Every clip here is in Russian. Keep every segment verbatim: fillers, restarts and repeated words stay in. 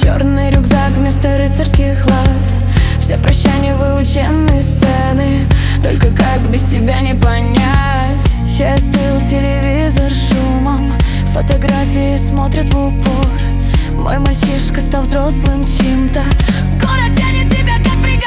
черный рюкзак вместо рыцарских лав. Все прощания выучены сцены, только как без тебя не понять. Частил телевизор шумом, фотографии смотрят в упор. Мой мальчишка стал взрослым чьим-то. Город тянет тебя как приговор.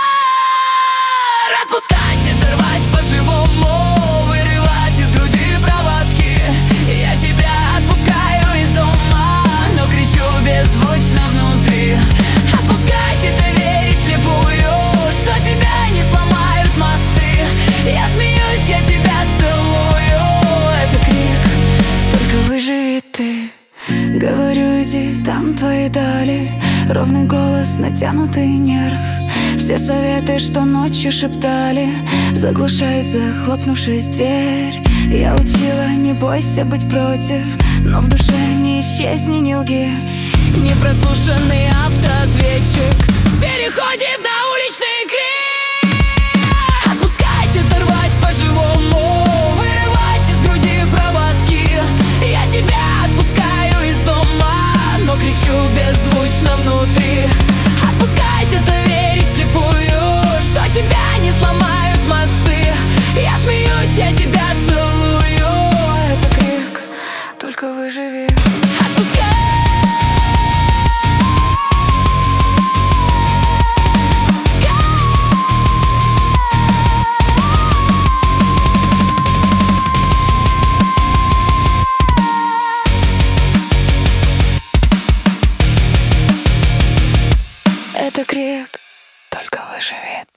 Отпускать и рвать по-живому, вырывать из груди проводки. Я тебя отпускаю из дома, но кричу беззвучно внутри. Отпускать это верить вслепую, что тебя не сломают мосты. Я смеюсь, я тебя целую. Это крик, только выживи ты. Говорю, иди, там твои дали. Ровный голос, натянутый нерв. Все советы, что ночью шептали, заглушает, захлопнувшись дверь. Я учила, не бойся быть против, но в душе не исчезни, не лги. Непрослушанный автоответчик переходит на уличный крик. Отпускать, оторвать по-живому, вырывать из груди проводки. Я тебя отпускаю из дома, но кричу беззвучно внутри. Отпускать это верить вслепую, что тебя не сломают мосты. Я смеюсь, я тебя целую. Это крик, только выживи. Отпускай. Это крик, только выживи.